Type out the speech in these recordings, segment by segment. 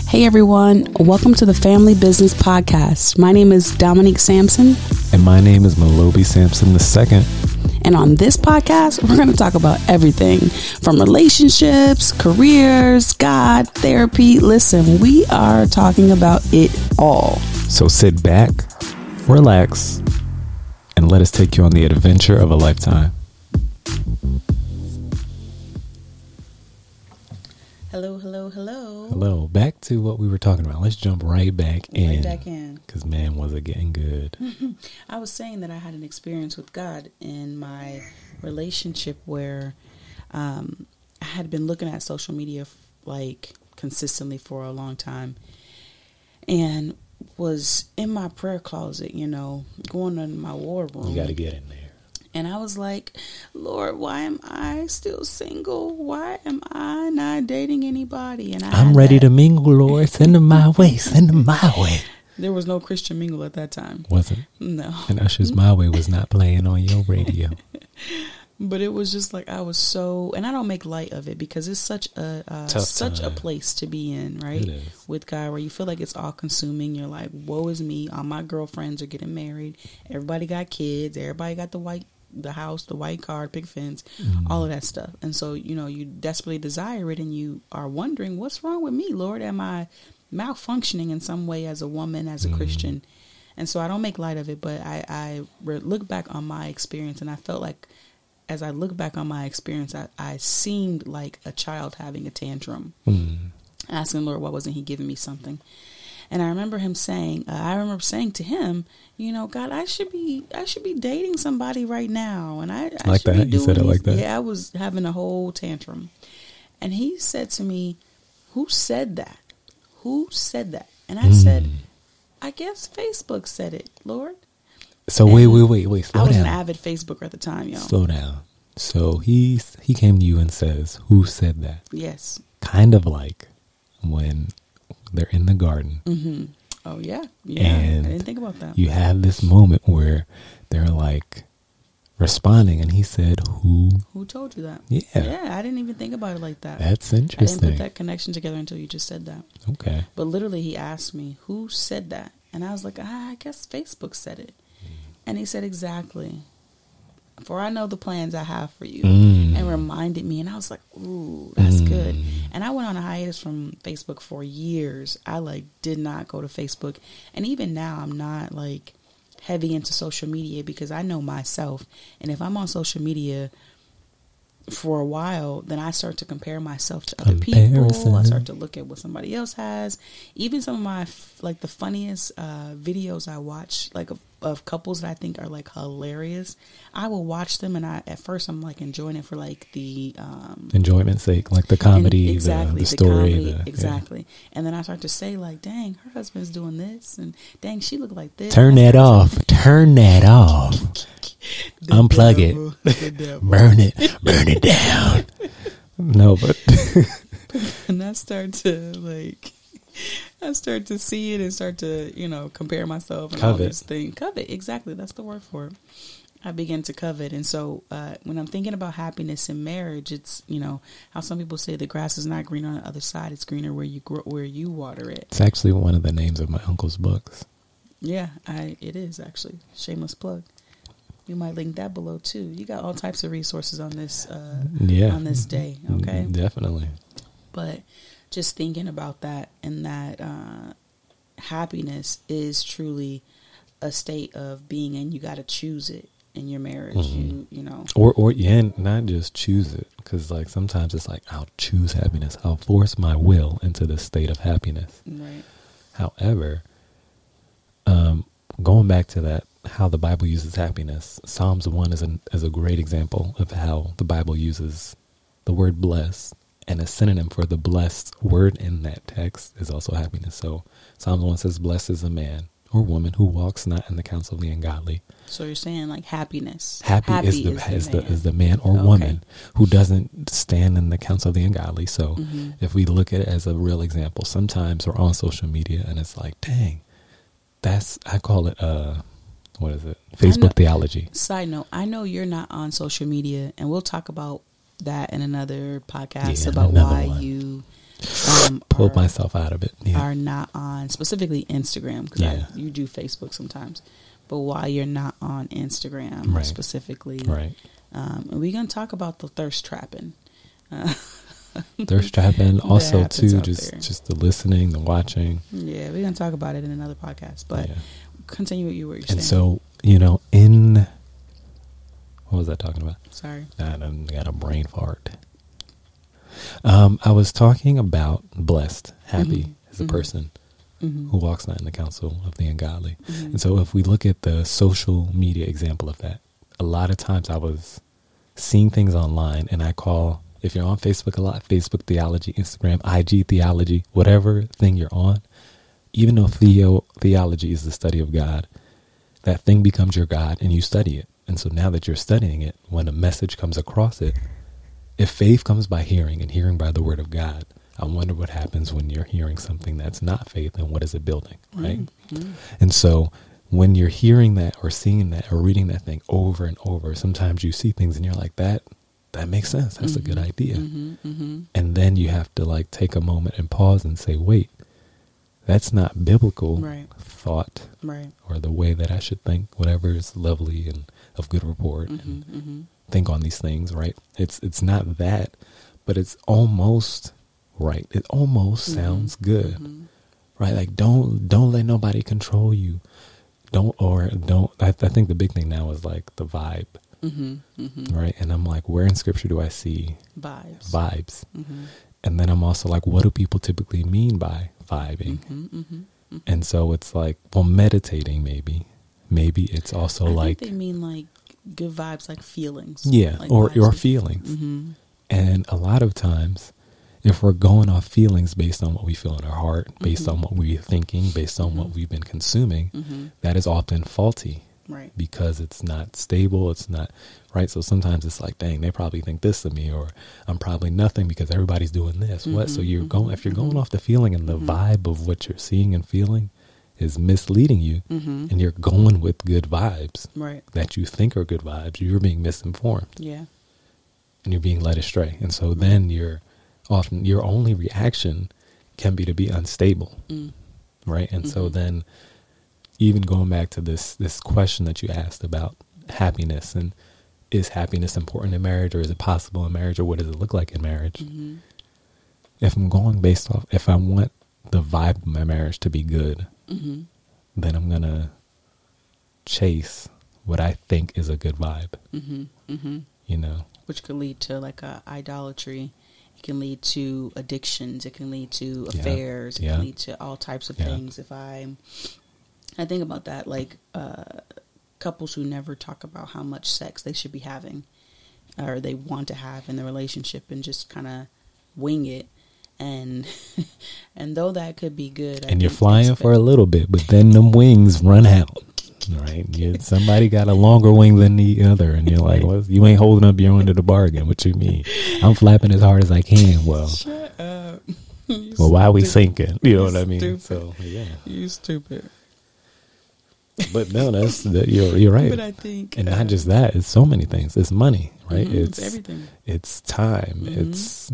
Hey everyone, welcome to the Family Business Podcast. My name is Dominique Sampson. And my name is Malobi Sampson II. And on this podcast, we're going to talk about everything from relationships, careers, God, therapy. Listen, we are talking about it all. So sit back, relax, and let us take you on the adventure of a lifetime. Hello, hello, hello. Hello. Back to what we were talking about. Let's jump right back in. Right back in. Because, man, was it getting good. I was saying that I had an experience with God in my relationship where I had been looking at social media like consistently for a long time and was in my prayer closet, you know, going in my war room. You got to get in there. And I was like, Lord, why am I still single? Why am I not dating anybody? And I'm ready to mingle, Lord. Send them my way. Send them my way. There was no Christian mingle at that time. Wasn't? No. And Usher's My Way was not playing on your radio. But it was just like I was so, and I don't make light of it because it's such a place to be in, right? It is. With God, where you feel like it's all consuming. You're like, woe is me. All my girlfriends are getting married. Everybody got kids. Everybody got the house, the white car, big fence, all of that stuff. And so, you know, you desperately desire it and you are wondering, what's wrong with me, Lord? Am I malfunctioning in some way as a woman, as a Christian? And so I don't make light of it, but I look back on my experience and I felt like as I look back on my experience, I seemed like a child having a tantrum, asking Lord, why wasn't he giving me something? And I remember him saying, saying to him, you know, God, I should be dating somebody right now. And I like should that. Be doing You said it like that. Yeah, I was having a whole tantrum. And he said to me, who said that? Who said that? And I said, I guess Facebook said it, Lord. So and wait, slow down. I was an avid Facebooker at the time, y'all. Slow down. So he came to you and says, who said that? Yes. Kind of like when they're in the garden. Mm-hmm. Oh, yeah. Yeah. And I didn't think about that. You have this moment where they're like responding and he said, who told you that? Yeah. Yeah, I didn't even think about it like that. That's I interesting. didn't put that connection together until you just said that. Okay. But literally he asked me, who said that? And I was like, I guess Facebook said it. And he said, exactly. For I know the plans I have for you. And reminded me. And I was like, ooh, that's good. And I went on a hiatus from Facebook for years. I did not go to Facebook. And even now I'm not heavy into social media because I know myself. And if I'm on social media for a while, then I start to compare myself to other people. I start to look at what somebody else has. Even some of my the funniest videos I watch, of couples that I think are hilarious, I will watch them and at first I'm enjoying it for the enjoyment's sake, the comedy, exactly, the story, comedy, exactly. Yeah. And then I start to say dang, her husband's doing this, and dang, she looked like this. Turn that off. Unplug it. Burn it down. No, but and I start to see it and start to, compare myself and all this thing. Covet, exactly. That's the word for it. I begin to covet. And so when I'm thinking about happiness in marriage, it's, how some people say the grass is not green on the other side. It's greener where you water it. It's actually one of the names of my uncle's books. Yeah, it is actually. Shameless plug. You might link that below too. You got all types of resources on this on this day, okay? Definitely. But just thinking about that and that happiness is truly a state of being, and you got to choose it in your marriage. You know, or not just choose it, because sometimes it's I'll choose happiness. I'll force my will into the state of happiness. Right. However, going back to that, how the Bible uses happiness, Psalms 1 is a great example of how the Bible uses the word blessed, and a synonym for the blessed word in that text is also happiness. So Psalms 1 says, blessed is a man or woman who walks not in the counsel of the ungodly. So you're saying happiness. Happy is the man or woman who doesn't stand in the counsel of the ungodly. So if we look at it as a real example, sometimes we're on social media and it's dang, I call it what is it? Facebook theology. Side note, I know you're not on social media, and we'll talk about that in another podcast about why you Pulled myself out of it. Yeah. Are not on specifically Instagram, because you do Facebook sometimes, but while you're not on Instagram specifically, and we're gonna talk about the thirst trapping. Thirst trapping, also too, just the listening, the watching. Yeah, we're gonna talk about it in another podcast, but continue what you were saying. And so, you know, in what was I talking about? Sorry, I got a brain fart. I was talking about blessed, happy as a person who walks not in the counsel of the ungodly. And so if we look at the social media example of that, a lot of times I was seeing things online, and I call, if you're on Facebook a lot, Facebook theology, Instagram, IG theology, whatever thing you're on, even though theology is the study of God, that thing becomes your God and you study it. And so now that you're studying it, when a message comes across it, if faith comes by hearing and hearing by the word of God, I wonder what happens when you're hearing something that's not faith, and what is it building, right? And so when you're hearing that or seeing that or reading that thing over and over, sometimes you see things and you're like, that makes sense. That's a good idea. And then you have to like take a moment and pause and say, wait, that's not biblical thought or the way that I should think, whatever is lovely and of good report and think on these things, right? It's not that, but it's almost right. It almost sounds good, right? Like don't let nobody control you. I think the big thing now is like the vibe, right? And I'm like, where in scripture do I see vibes? And then I'm also like, what do people typically mean by vibing? And so it's like, well, meditating maybe it's also I like think they mean like good vibes, like feelings. Yeah, like or your feelings. And a lot of times, if we're going off feelings based on what we feel in our heart, based on what we're thinking, based on what we've been consuming, that is often faulty. Right. Because it's not stable, it's not right. So sometimes it's like, dang, they probably think this of me, or I'm probably nothing because everybody's doing this. What? So you're going, if you're going off the feeling and the vibe of what you're seeing and feeling is misleading you, and you're going with good vibes that you think are good vibes, you're being misinformed. Yeah. And you're being led astray. And so then your only reaction can be to be unstable. Right. And so then, even going back to this question that you asked about happiness, and is happiness important in marriage, or is it possible in marriage, or what does it look like in marriage? If I'm going based off, if I want the vibe of my marriage to be good, then I'm going to chase what I think is a good vibe, you know. Which could lead to like idolatry. It can lead to addictions. It can lead to affairs. It can lead to all types of things. If I think about that, like couples who never talk about how much sex they should be having or they want to have in the relationship, and just kind of wing it. And though that could be good, and you're flying for a little bit, but then them wings run out, right? Somebody got a longer wing than the other, and you're like, well, you ain't holding up your end of the bargain. What you mean? I'm flapping as hard as I can. Well, shut up. Well, why are we sinking? You know what I mean? Stupid. So yeah, you stupid. But no, you're right. But I think, and not just that, it's so many things. It's money, right? It's everything. It's time. It's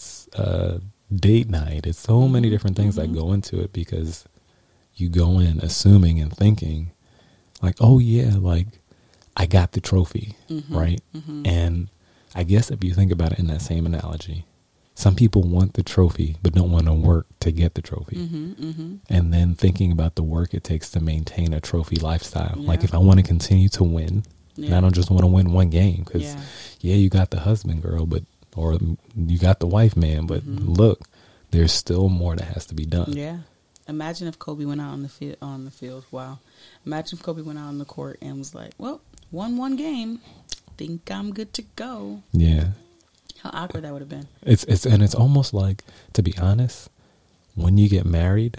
date night. It's so many different things that go into it, because you go in assuming and thinking like, oh yeah, like I got the trophy, right? And I guess if you think about it in that same analogy, some people want the trophy but don't want to work to get the trophy. And then thinking about the work it takes to maintain a trophy lifestyle. Like if I want to continue to win, and I don't just want to win one game, because you got the husband girl, or you got the wife man, but look, there's still more that has to be done. Yeah. Imagine if Kobe went out on the field. Wow. Imagine if Kobe went out on the court and was like, well, won one game. Think I'm good to go. Yeah. How awkward that would have been. It's almost like, to be honest, when you get married,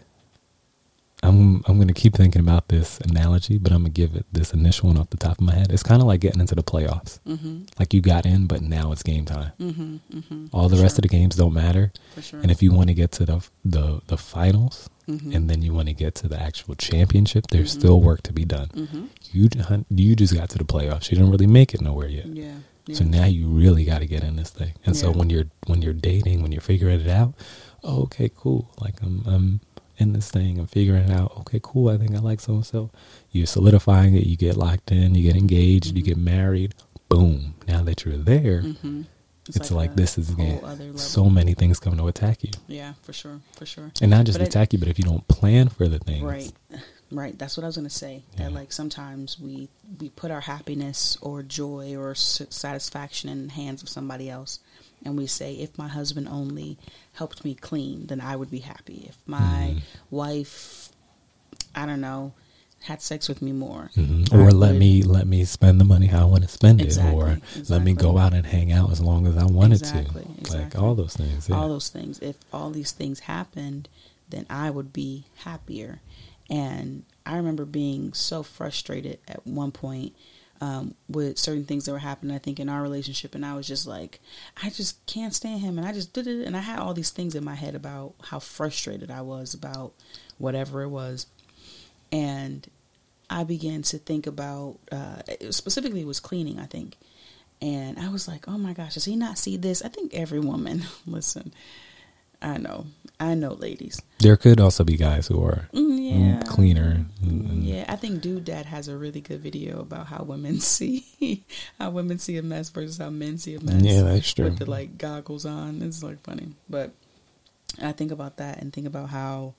I'm going to keep thinking about this analogy, but I'm going to give it this initial one off the top of my head. It's kind of like getting into the playoffs. Like you got in, but now it's game time. All the rest of the games don't matter. For sure. And if you want to get to the finals, and then you want to get to the actual championship, there's still work to be done. You just got to the playoffs. You didn't really make it nowhere yet. Yeah. So now you really got to get in this thing. And so when you're dating, when you're figuring it out, oh, okay, cool. Like I'm in this thing, I'm figuring it out. Okay, cool. I think I like so-and-so. You're solidifying it. You get locked in, you get engaged, you get married. Boom. Now that you're there, it's like this is again, so many things come to attack you. Yeah, for sure. And not just attack you, but if you don't plan for the things. Right. That's what I was going to say. Yeah. That like sometimes we put our happiness or joy or satisfaction in the hands of somebody else. And we say, if my husband only helped me clean, then I would be happy. If my wife, I don't know, had sex with me more. Or let me spend the money how I want to spend it. Or let me go out and hang out as long as I wanted to. Like all those things. Yeah. All those things. If all these things happened, then I would be happier. And I remember being so frustrated at one point with certain things that were happening, I think, in our relationship. And I was just like, I just can't stand him. And I just did it. And I had all these things in my head about how frustrated I was about whatever it was. And I began to think about, specifically it was cleaning, I think. And I was like, oh my gosh, does he not see this? I think every woman, listen, I know, ladies. There could also be guys who are cleaner. Yeah, I think Dude Dad has a really good video about how women see a mess versus how men see a mess. Yeah, that's true. With the like goggles on, it's like funny. But I think about that and think about how,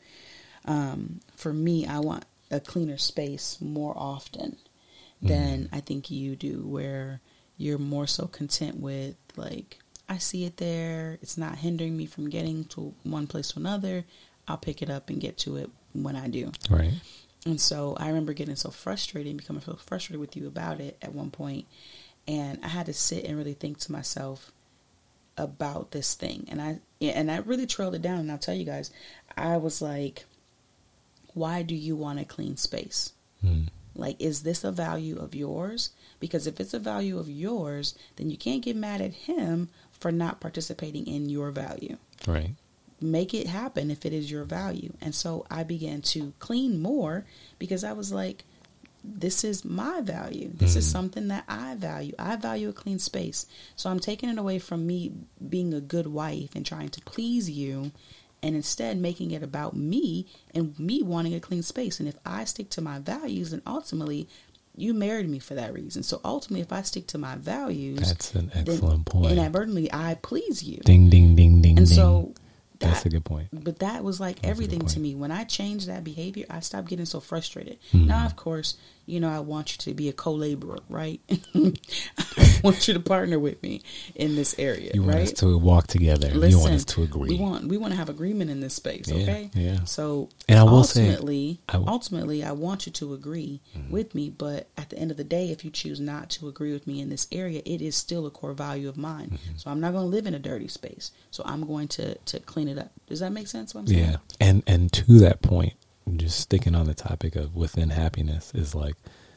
for me, I want a cleaner space more often than I think you do, where you're more so content with like, I see it there. It's not hindering me from getting to one place to another. I'll pick it up and get to it when I do. Right. And so I remember getting so frustrated and becoming so frustrated with you about it at one point. And I had to sit and really think to myself about this thing. And I really trailed it down. And I'll tell you guys, I was like, why do you want a clean space? Like, is this a value of yours? Because if it's a value of yours, then you can't get mad at him for not participating in your value. Right. Make it happen if it is your value. And so I began to clean more because I was like, this is my value. This is something that I value. I value a clean space. So I'm taking it away from me being a good wife and trying to please you, and instead making it about me and me wanting a clean space. And if I stick to my values, then ultimately you married me for that reason. So ultimately, if I stick to my values, that's an excellent point. Inadvertently, I please you. Ding, ding, ding, ding. And ding. so that's a good point. But that was like everything to me. When I changed that behavior, I stopped getting so frustrated. Now, of course, I want you to be a co-laborer, right? I want you to partner with me in this area. You want right? us to walk together. Listen, you want us to agree. We want to have agreement in this space, okay? Yeah. So, and I will ultimately, I want you to agree with me. But at the end of the day, if you choose not to agree with me in this area, it is still a core value of mine. So I'm not going to live in a dirty space. So I'm going to clean it up. Does that make sense? What I'm saying? Yeah. And to that point, just sticking on the topic of within happiness is like,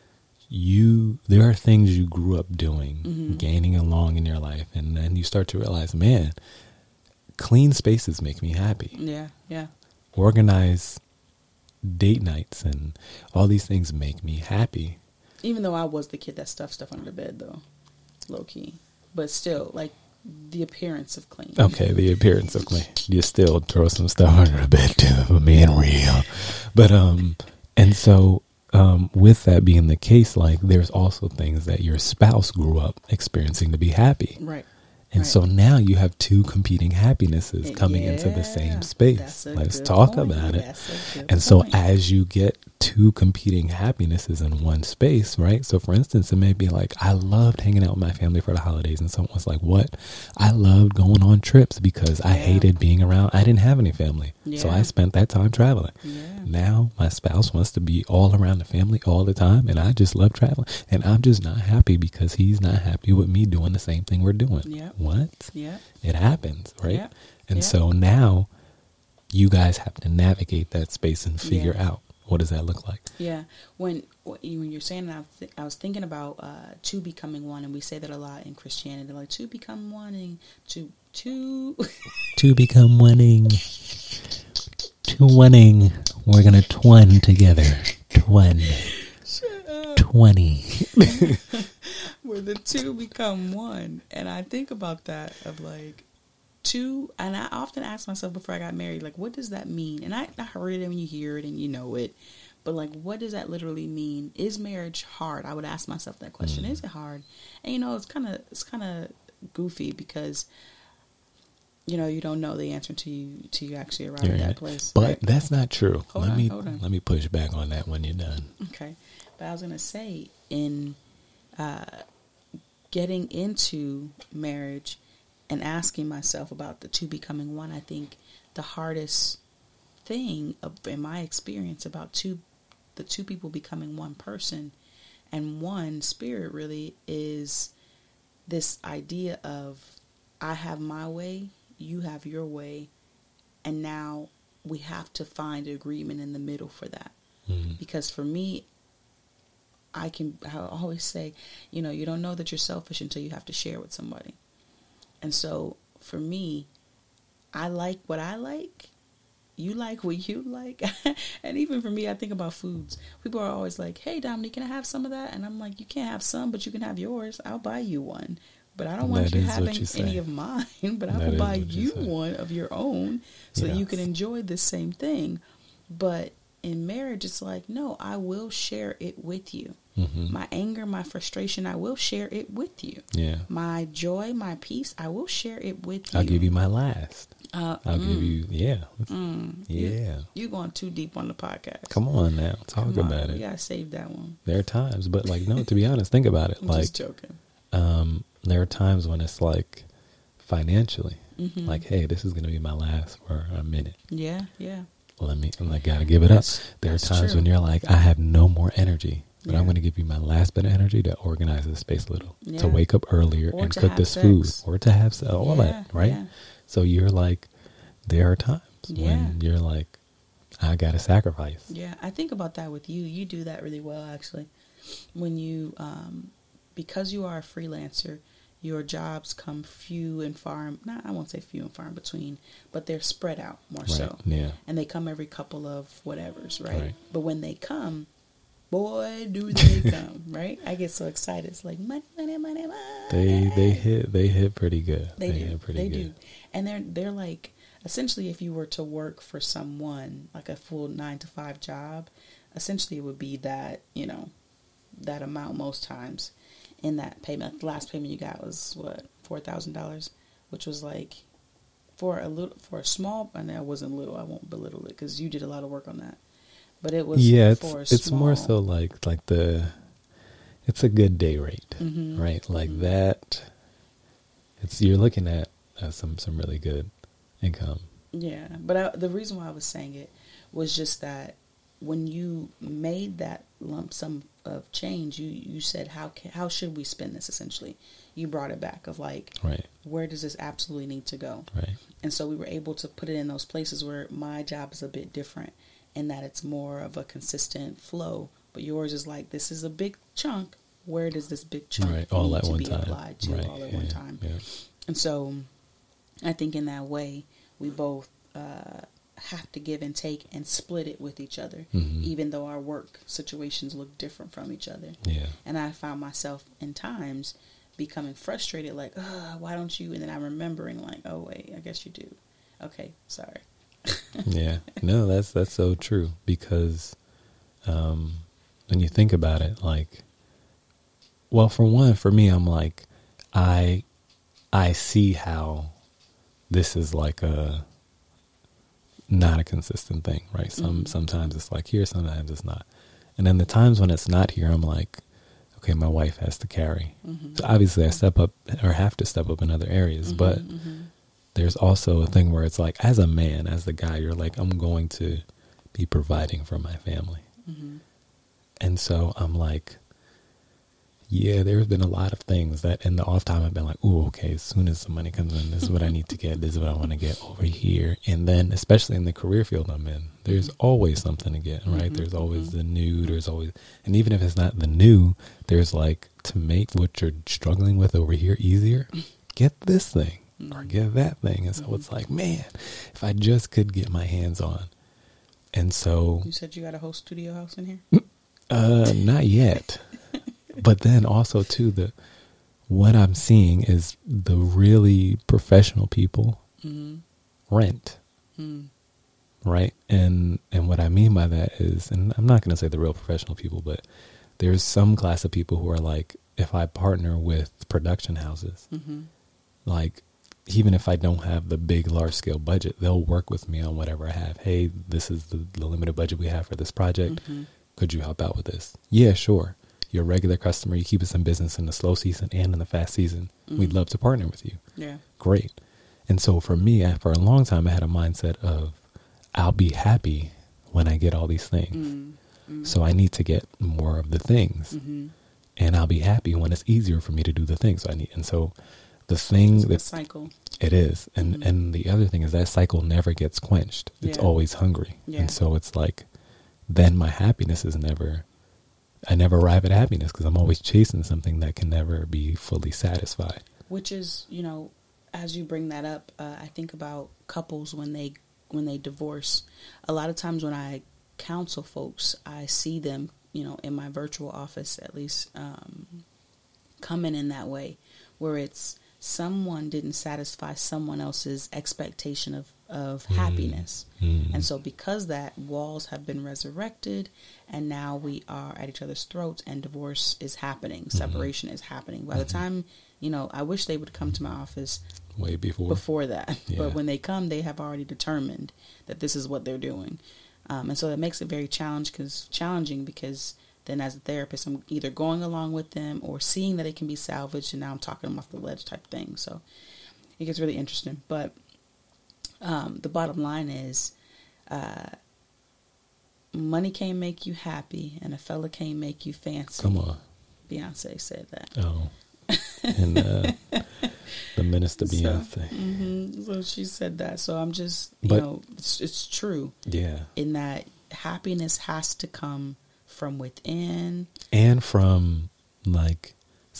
there are things you grew up doing, gaining along in your life, and then you start to realize, man, clean spaces make me happy. Yeah. Organize date nights and all these things make me happy. Even though I was the kid that stuffed stuff under the bed, though, low key, but still, like the appearance of clean. Okay, the appearance of clean. You still throw some stuff under the bed too, for being real. But and so. With that being the case, like there's also things that your spouse grew up experiencing to be happy. Right. And so now you have two competing happinesses coming into the same space. Let's talk about it. And so as you get two competing happinesses in one space, right? So for instance, it may be like, I loved hanging out with my family for the holidays. And someone was like, what? I loved going on trips because I hated being around. I didn't have any family. So I spent that time traveling. Now my spouse wants to be all around the family all the time. And I just love traveling. And I'm just not happy because he's not happy with me doing the same thing we're doing. What? Yeah. It happens, right? And so now you guys have to navigate that space and figure out what does that look like. Yeah. When you're saying that, I was thinking about two becoming one, and we say that a lot in Christianity. Like two become one, and two become one-ing. Two one-ing. We're gonna twin together. Twin. 20. where the two become one. And I think about that of like two, and I often ask myself before I got married, like, what does that mean? And I heard it when you hear it and you know it, but like, what does that literally mean? Is marriage hard? I would ask myself that question. Is it hard? And you know, it's kind of goofy because, you know, you don't know the answer till you actually arrive at that place. But right? That's not true. Hold on. Let me push back on that when you're done. Okay. But I was going to say, in getting into marriage and asking myself about the two becoming one, I think the hardest thing in my experience about the two people becoming one person and one spirit really is this idea of I have my way, you have your way, and now we have to find agreement in the middle for that. Because for me, I always say, you know, you don't know that you're selfish until you have to share with somebody. And so for me, I like what I like. You like what you like. And even for me, I think about foods. People are always like, hey, Dominique, can I have some of that? And I'm like, you can't have some, but you can have yours. I'll buy you one. But I don't want you having any of mine. But I will buy you one of your own so that you can enjoy this same thing. But in marriage, it's like, no, I will share it with you. My anger, my frustration, I will share it with you. Yeah. My joy, my peace, I will share it with you. I'll give you my last. I'll give you, You're going too deep on the podcast. Come on now, talk about it. We gotta save that one. There are times, but like, no, to be honest, think about it. I'm like, just joking. There are times when it's like financially, like, hey, this is going to be my last for a minute. Yeah. I gotta give it up. There are times when you're like, I have no more energy. But I'm going to give you my last bit of energy to organize the space a little, to wake up earlier and cook this food, or to have all that, right? Yeah. So you're like, there are times when you're like, I got to sacrifice. Yeah, I think about that with you. You do that really well, actually. When you, because you are a freelancer, your jobs come few and far, I won't say few and far in between, but they're spread out more so. Yeah. And they come every couple of whatevers, right? But when they come, boy, do they come, right? I get so excited. It's like money. They hit pretty good. They do. And they're like, essentially, if you were to work for someone like a full 9-to-5 job, essentially it would be that, you know, that amount most times in that payment. The last payment you got was what, $4,000, which was like for a small, and that wasn't little. I won't belittle it because you did a lot of work on that. But it was it's more so like it's a good day rate, right? Like that. You're looking at some really good income. Yeah, but the reason why I was saying it was just that when you made that lump sum of change, you said how should we spend this? Essentially, you brought it back of like, where does this absolutely need to go? Right. And so we were able to put it in those places where my job is a bit different. And that it's more of a consistent flow, but yours is like, this is a big chunk. Where does this big chunk need to be applied to all at one time? Yeah. And so, I think in that way, we both have to give and take and split it with each other, even though our work situations look different from each other. Yeah. And I found myself in times becoming frustrated, like, why don't you? And then I'm remembering, like, oh wait, I guess you do. Okay, sorry. Yeah, no, that's so true, because when you think about it, like, well, for me, I'm like, I see how this is like not a consistent thing, right? Sometimes it's like here, sometimes it's not, and then the times when it's not here, I'm like, okay, my wife has to carry. So obviously, I step up or have to step up in other areas, but. There's also a thing where it's like, as a man, as the guy, you're like, I'm going to be providing for my family. And so I'm like, yeah, there's been a lot of things that in the off time I've been like, ooh, okay, as soon as the money comes in, this is what I need to get. This is what I want to get over here. And then, especially in the career field I'm in, there's always something to get, right? There's always the new, and even if it's not the new, there's like, to make what you're struggling with over here easier, get this thing. Or get that thing. And so it's like, man, if I just could get my hands on. And so you said you got a whole studio house in here? Not yet. But then also too, what I'm seeing is the really professional people rent. Right. And what I mean by that is, and I'm not going to say the real professional people, but there's some class of people who are like, if I partner with production houses, like, even if I don't have the big, large scale budget, they'll work with me on whatever I have. Hey, this is the limited budget we have for this project. Could you help out with this? Yeah, sure. You're a regular customer. You keep us in business in the slow season and in the fast season. We'd love to partner with you. Yeah. Great. And so for me, for a long time, I had a mindset of, I'll be happy when I get all these things. So I need to get more of the things. And I'll be happy when it's easier for me to do the things I need. And so the thing It's a that cycle. it is. And the other thing is that cycle never gets quenched. It's always hungry. Yeah. And so it's like, then my happiness is I never arrive at happiness because I'm always chasing something that can never be fully satisfied. Which is, as you bring that up, I think about couples when they divorce. A lot of times when I counsel folks, I see them, in my virtual office at least, coming in that way, where it's someone didn't satisfy someone else's expectation of happiness. And so because that, walls have been resurrected, and now we are at each other's throats, and divorce is happening, separation is happening. By the time, I wish they would come to my office way before that. Yeah. But when they come, they have already determined that this is what they're doing. And so that makes it very challenging because then as a therapist, I'm either going along with them or seeing that it can be salvaged, and now I'm talking them off the ledge type thing. So it gets really interesting. But the bottom line is money can't make you happy, and a fella can't make you fancy. Come on. Beyonce said that. Oh. And the minister Beyonce. So she said that. So I'm just, it's true. Yeah. In that happiness has to come from within. And from, like,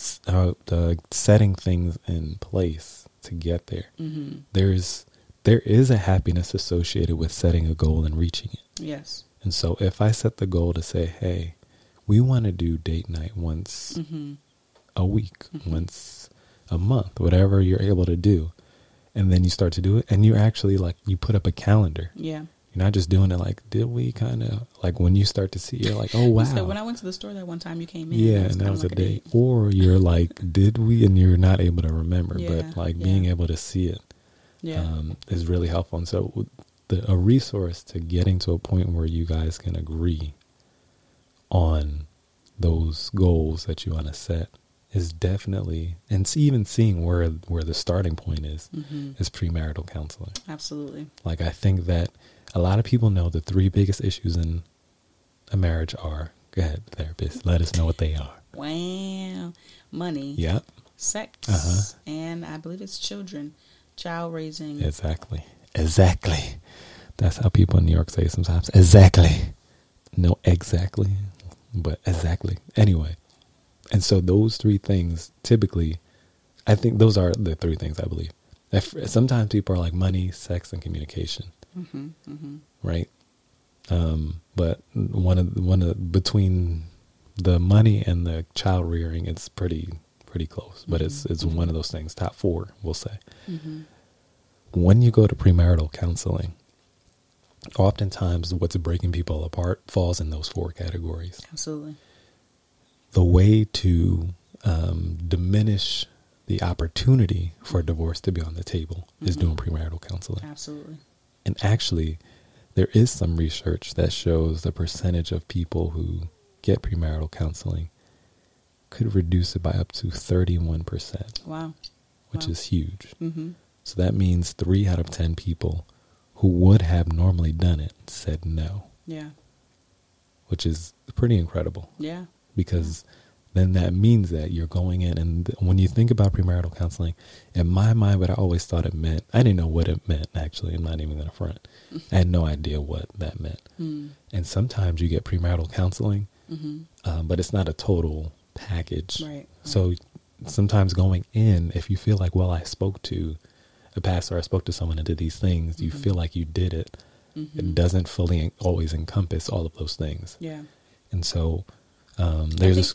setting things in place to get there. There is a happiness associated with setting a goal and reaching it. Yes. And so if I set the goal to say, hey, we want to do date night once a week, once a month, whatever you're able to do. And then you start to do it, and you're actually like, you put up a calendar. Yeah. You're not just doing it like, did we kind of, like when you start to see, you're like, oh, wow. So when I went to the store that one time you came in. Yeah, and that was like a date. Or you're like, did we? And you're not able to remember. But like being able to see it is really helpful. And so a resource to getting to a point where you guys can agree on those goals that you want to set is definitely, and even seeing where the starting point is premarital counseling. Absolutely. Like, I think that a lot of people know the 3 biggest issues in a marriage are, go ahead, therapist, let us know what they are. Wow. Money. Yep. Sex. And I believe it's children. Child raising. Exactly. That's how people in New York say it sometimes. Exactly. No, exactly. But exactly. Anyway. And so those 3 things, typically, I think those are the 3 things I believe. Sometimes people are like money, sex, and communication. Right? But between the money and the child rearing, it's pretty close. But it's one of those things, top 4, we'll say. When you go to premarital counseling, oftentimes what's breaking people apart falls in those 4 categories. Absolutely. The way to diminish the opportunity for divorce to be on the table is doing premarital counseling. Absolutely. And actually, there is some research that shows the percentage of people who get premarital counseling could reduce it by up to 31%. Wow. Which is huge. So that means 3 out of 10 people who would have normally done it said no. Yeah. Which is pretty incredible. Yeah. Because then that means that you're going in, and when you think about premarital counseling, in my mind, what I always thought it meant, I didn't know what it meant, actually. I'm not even going to front. I had no idea what that meant. And sometimes you get premarital counseling, but it's not a total package. Right. So sometimes going in, if you feel like, well, I spoke to a pastor, I spoke to someone and did these things, you feel like you did it. It doesn't fully always encompass all of those things. Yeah. And so there's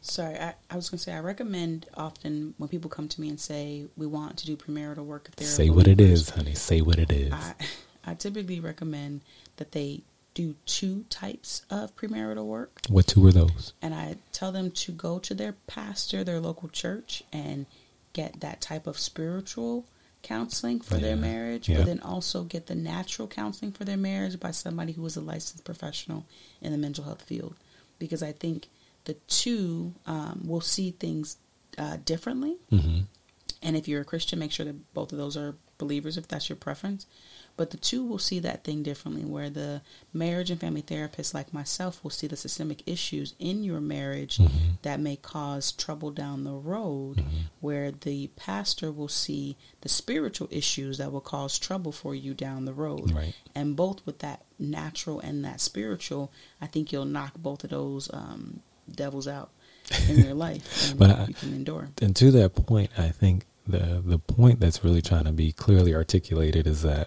Sorry, I was going to say I recommend often when people come to me and say we want to do premarital work. If they're Say what it is, honey. Say what it is. I typically recommend that they do 2 types of premarital work. What 2 are those? And I tell them to go to their pastor, their local church, and get that type of spiritual counseling for their marriage, but then also get the natural counseling for their marriage by somebody who is a licensed professional in the mental health field. Because I think the 2 will see things differently. Mm-hmm. And if you're a Christian, make sure that both of those are believers if that's your preference. But the 2 will see that thing differently, where the marriage and family therapist like myself will see the systemic issues in your marriage that may cause trouble down the road, where the pastor will see the spiritual issues that will cause trouble for you down the road. Right. And both with that natural and that spiritual, I think you'll knock both of those devils out in your life, and but you can endure. And to that point, I think the point that's really trying to be clearly articulated is that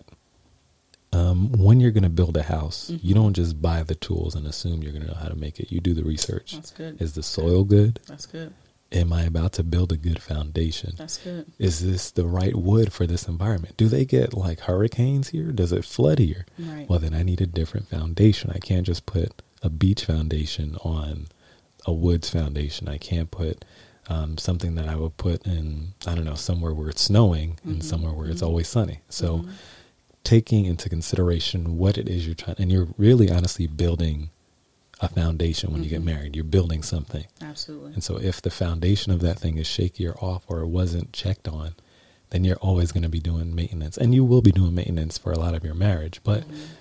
when you're going to build a house, you don't just buy the tools and assume you're going to know how to make it. You do the research. That's good. Is the soil good? That's good. Am I about to build a good foundation? That's good. Is this the right wood for this environment? Do they get like hurricanes here? Does it flood here? Right. Well, then I need a different foundation. I can't just put a beach foundation on a woods foundation. I can't put something that I would put in, I don't know, somewhere where it's snowing and somewhere where it's always sunny. So taking into consideration what it is you're trying, and you're really honestly building a foundation when you get married. You're building something. Absolutely. And so if the foundation of that thing is shaky or off or it wasn't checked on, then you're always going to be doing maintenance. And you will be doing maintenance for a lot of your marriage. But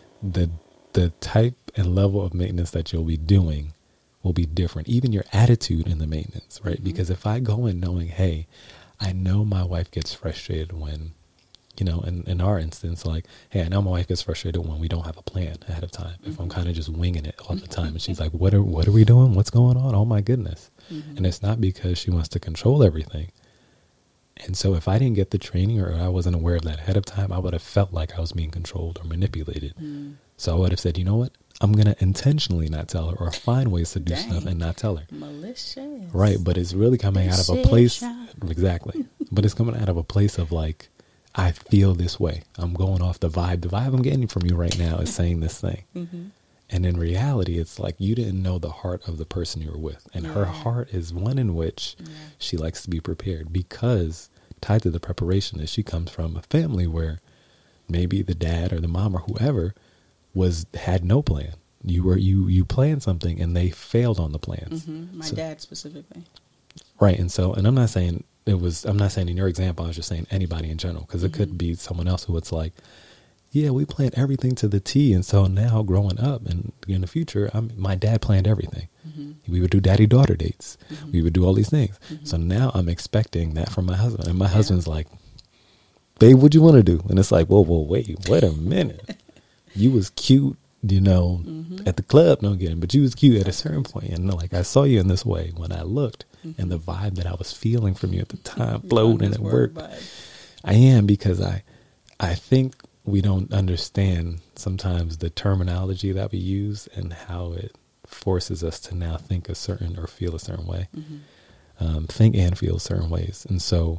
the type and level of maintenance that you'll be doing will be different. Even your attitude in the maintenance, right? Because if I go in knowing, hey, I know my wife gets frustrated when, you know, in our instance, like, hey, I know my wife gets frustrated when we don't have a plan ahead of time. If I'm kind of just winging it all the time, and she's like, what are we doing? What's going on? Oh my goodness. And it's not because she wants to control everything. And so if I didn't get the training or I wasn't aware of that ahead of time, I would have felt like I was being controlled or manipulated. So I would have said, you know what? I'm going to intentionally not tell her or find ways to do stuff and not tell her. Malicious. Right. But it's really coming out of a place. Exactly. But it's coming out of a place of like, I feel this way. I'm going off the vibe. The vibe I'm getting from you right now is saying this thing. And in reality, it's like you didn't know the heart of the person you were with. And her heart is one in which she likes to be prepared, because tied to the preparation is she comes from a family where maybe the dad or the mom or whoever had no plan. You planned something and they failed on the plans. My dad specifically. Right. And so, and I'm not saying in your example, I was just saying anybody in general, because it could be someone else who it's like, yeah, we planned everything to the T. And so now growing up and in the future, my dad planned everything. We would do daddy-daughter dates. We would do all these things. So now I'm expecting that from my husband. And my husband's like, babe, what you want to do? And it's like, whoa, wait a minute. You was cute, you know, at the club, no kidding, but you was cute at a certain point. And like, I saw you in this way when I looked, and the vibe that I was feeling from you at the time flowed and it worked. I am, because I think we don't understand sometimes the terminology that we use and how it forces us to now think a certain or feel a certain way, think and feel certain ways. And so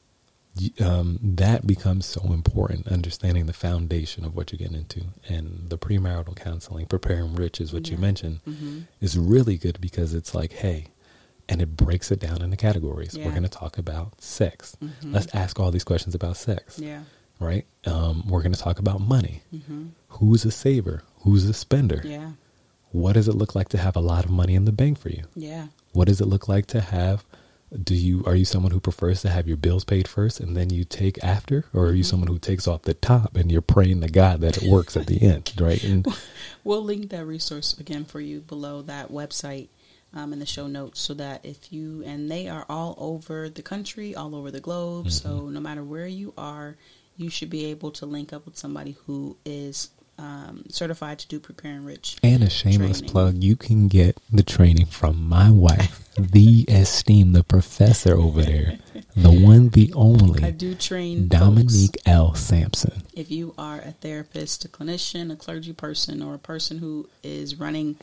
that becomes so important, understanding the foundation of what you're getting into. And the premarital counseling, Preparing Rich is what you mentioned, is really good, because it's like, hey, and it breaks it down into categories. We're going to talk about sex. Let's ask all these questions about sex. Right? We're going to talk about money. Who's a saver? Who's a spender? What does it look like to have a lot of money in the bank for you? What does it look like to have, are you someone who prefers to have your bills paid first and then you take after? Or are you someone who takes off the top and you're praying to God that it works at the end, right? And we'll link that resource again for you below that website in the show notes, so that and they are all over the country, all over the globe. So no matter where you are, you should be able to link up with somebody who is certified to do Preparing Rich. And a shameless plug, you can get the training from my wife, the esteemed, the professor over there, the one, the only. I do train Dominique L. Sampson. If you are a therapist, a clinician, a clergy person, or a person who is running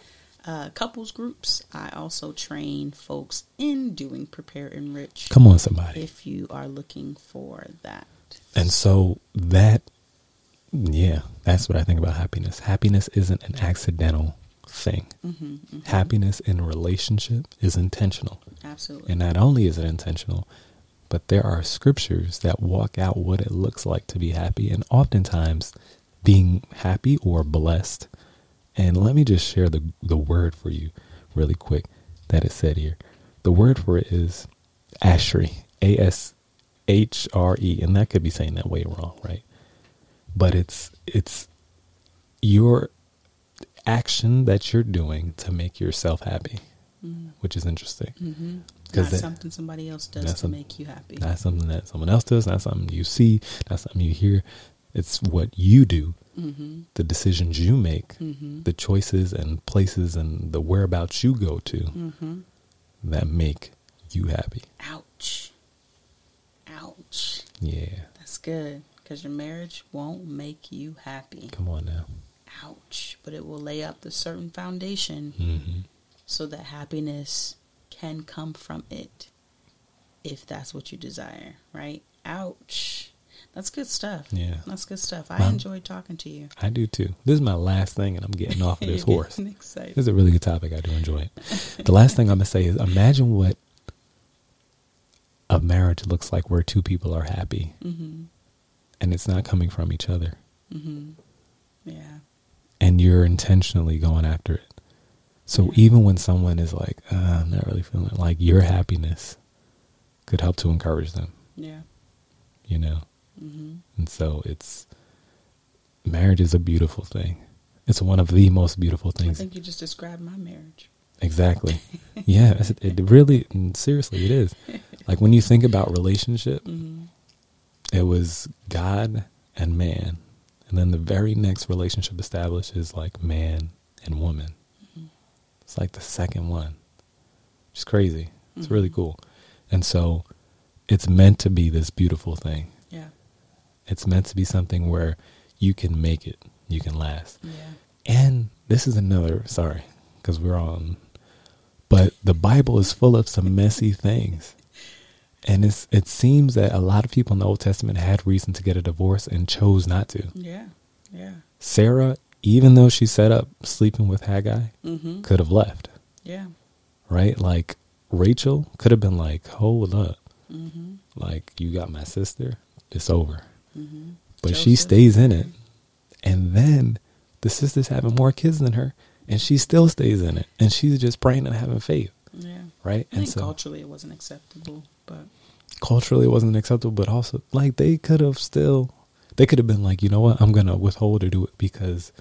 couples groups. I also train folks in doing Prepare Enrich. Come on, somebody. If you are looking for that. And so that's what I think about happiness. Happiness isn't an accidental thing. Happiness in a relationship is intentional. Absolutely. And not only is it intentional, but there are scriptures that walk out what it looks like to be happy, and oftentimes being happy or blessed. And let me just share the word for you really quick that is said here. The word for it is ashri, A-S-H-R-E, and that could be saying that way wrong, right? But it's your action that you're doing to make yourself happy, which is interesting. Not something somebody else does to make you happy. Not something that someone else does, not something you see, not something you hear. It's what you do, the decisions you make, the choices and places and the whereabouts you go to that make you happy. Ouch. Yeah. That's good, because your marriage won't make you happy. Come on now. Ouch. But it will lay out the certain foundation so that happiness can come from it, if that's what you desire, right? Ouch. That's good stuff. Yeah. That's good stuff. I enjoyed talking to you. I do too. This is my last thing, and I'm getting off of this horse. Excited. This is a really good topic. I do enjoy it. The last thing I'm going to say is imagine what a marriage looks like where two people are happy and it's not coming from each other. Yeah. And you're intentionally going after it. So even when someone is like, I'm not really feeling it, like your happiness could help to encourage them. Yeah. You know? And so marriage is a beautiful thing. It's one of the most beautiful things. I think you just described my marriage. Exactly. Yeah, it really, seriously, it is. Like when you think about relationship, it was God and man. And then the very next relationship established is like man and woman. It's like the second one. It's crazy. It's really cool. And so it's meant to be this beautiful thing. Yeah. It's meant to be something where you can make it. You can last. Yeah. And this is another, sorry, because we're on, but the Bible is full of some messy things. And it seems that a lot of people in the Old Testament had reason to get a divorce and chose not to. Yeah. Yeah. Sarah, even though she set up sleeping with Haggai, could have left. Yeah. Right? Like Rachel could have been like, hold up. Like, you got my sister, it's over. But Joseph. she stays in it. And then the sister's having more kids than her, and she still stays in it. And she's just praying and having faith. Yeah. Right? I think culturally it wasn't acceptable, but culturally it wasn't acceptable, but also like they could have been like, you know what, I'm gonna withhold or do it because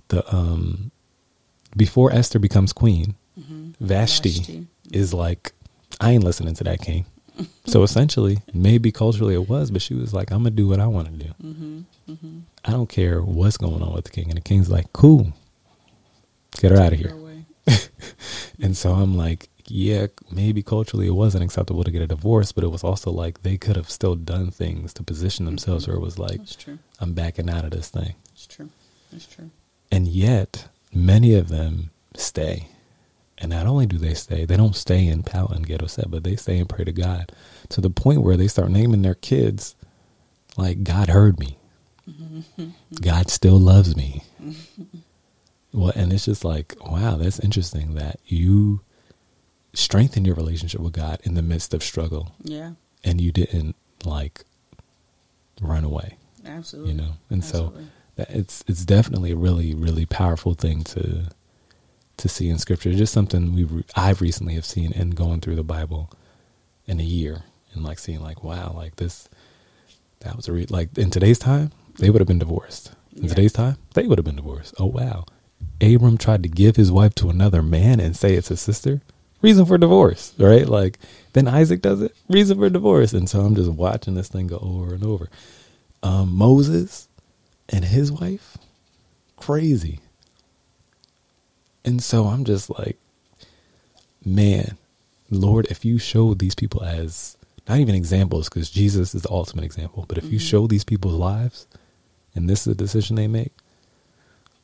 before Esther becomes queen, Vashti is like, I ain't listening to that king. So essentially, maybe culturally it was, but she was like, I'm gonna do what I want to do. I don't care what's going on with the king. And the king's like, cool, get her out of here. And so I'm like, yeah, maybe culturally it wasn't acceptable to get a divorce, but it was also like they could have still done things to position themselves where it was like, I'm backing out of this thing. It's true. It's true. And yet, many of them stay. And not only do they stay, they don't stay and pout and get upset, but they stay and pray to God to the point where they start naming their kids like, God heard me. God still loves me. Well, and it's just like, wow, that's interesting that you strengthen your relationship with God in the midst of struggle. Yeah. And you didn't like run away. Absolutely. You know? And so it's definitely a really, really powerful thing to see in scripture. Just something I've recently have seen in going through the Bible in a year and like seeing like, wow, like this, that was like in today's time, they would have been divorced. In today's time, they would have been divorced. Oh, wow. Abram tried to give his wife to another man and say it's his sister. Reason for divorce, right? Like, then Isaac does it. Reason for divorce. And so I'm just watching this thing go over and over. Moses and his wife, crazy. And so I'm just like, man, Lord, if you show these people as, not even examples, because Jesus is the ultimate example, but if you show these people's lives and this is the decision they make,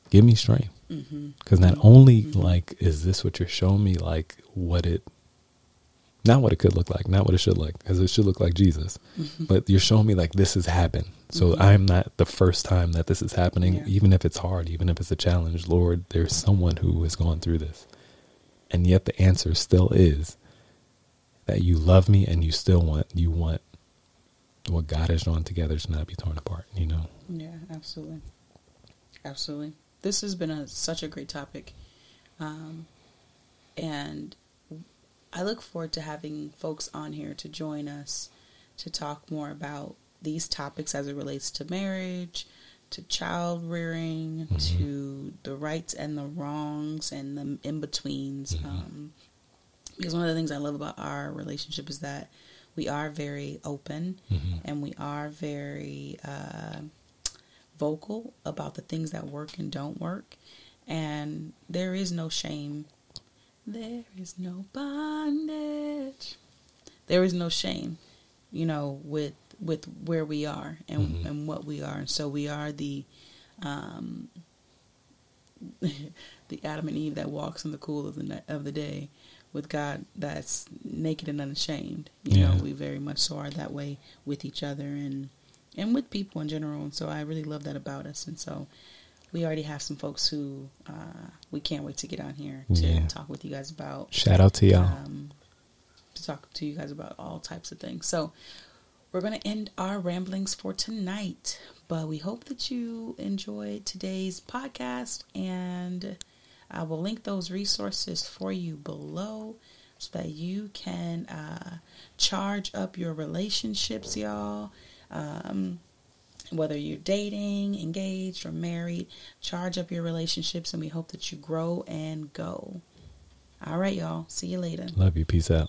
give me strength. Because not only like, is this what you're showing me, like not what it could look like, not what it should look, because it should look like Jesus, but you're showing me like this has happened. So I'm not the first time that this is happening, even if it's hard, even if it's a challenge. Lord, there's someone who has gone through this. And yet the answer still is that you love me and you still want what God has drawn together to not be torn apart, you know? Yeah, absolutely. Absolutely. This has been such a great topic. And I look forward to having folks on here to join us to talk more about these topics as it relates to marriage, to child rearing, to the rights and the wrongs and the in-betweens. Because one of the things I love about our relationship is that we are very open and we are very vocal about the things that work and don't work. And there is no shame. There is no bondage. There is no shame, you know, with where we are and what we are. And so we are the the Adam and Eve that walks in the cool of the day with God that's naked and unashamed. You know, we very much so are that way with each other and with people in general. And so I really love that about us. And so we already have some folks who we can't wait to get on here to talk with you guys about. Shout out to y'all. To talk to you guys about all types of things. So we're going to end our ramblings for tonight, but we hope that you enjoyed today's podcast, and I will link those resources for you below so that you can charge up your relationships, y'all. Whether you're dating, engaged, or married, charge up your relationships, and we hope that you grow and go. All right, y'all. See you later. Love you. Peace out.